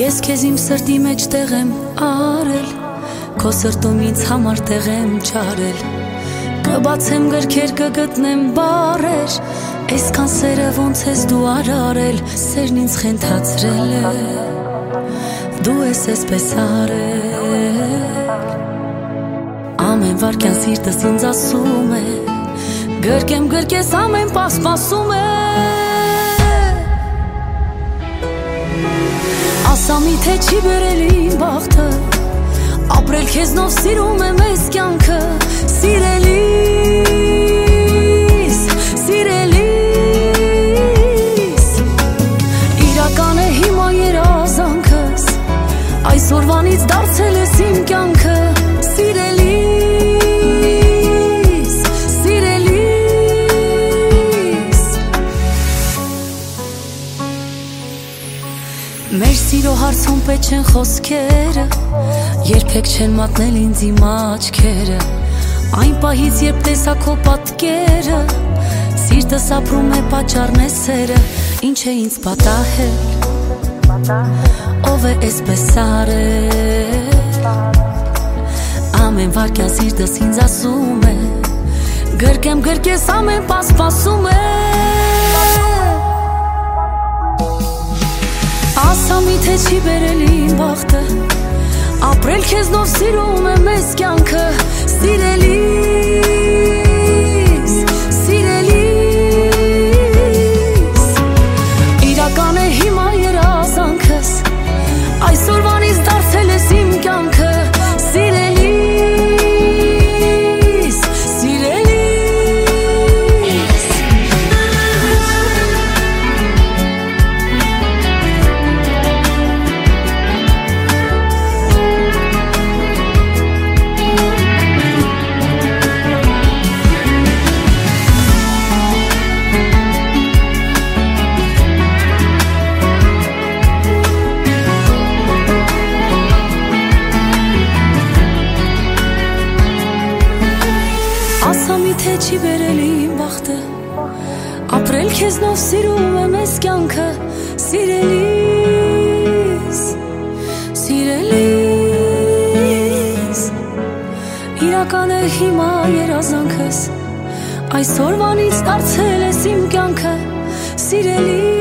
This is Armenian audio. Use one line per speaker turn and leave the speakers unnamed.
Ես քեզ իմ սրտի մեջ տեղ եմ արել, քո սրտում ինձ համար տեղ եմ չարել, կբացեմ գրքեր կգտնեմ բառեր, այսքան սերը ոնց ես դու արարել, սերն ինձ խենթացրել է, դու ես էսպես արել, ամեն վարքյան սիրտս ինձ ասում է, գրկեմ գրկես ամեն պասպասում է, ասա միթե չի բերել իմ բախտը, ապրել քեզնով սիրում եմ ես կյանքը, սիրելիս, սիրելիս, իրական է հիմա երազանքս, այսօրվանից դարձել ես իմ կյանքը, սիրելիս, սիրելիս, մեր սիրո հարցում պետք չեն խոսքերը, երբեք չեն մատնել ինձ իմ աչքերը, այն պահից երբ տեսա քո պատկերը, սիրտս ապրում է պատճառն է սերը, ինչ է ինձ պատահել, ով է էսպես արել, ամեն վարքյան սիրտս ինձ ասում է, գրկեմ գրկես ամեն պասպասում է, ասա միթե չի բերել իմ բախտը, ապրել քեզնով սիրում եմ ես կյանքը, սիրելիս, սիրելիս, իրական է հիմա երազանքս, այսօրվանից դարձել ես իմ կյանքը, սիրելիս, սիրելիս, Թե չի բերել իմ բախտը, ապրել քեզնով սիրում եմ ես կյանքը, սիրելիս, սիրելիս, իրական է հիմա երազանքս, այսօրվանից դարձել ես իմ կյանքը, սիրելիս,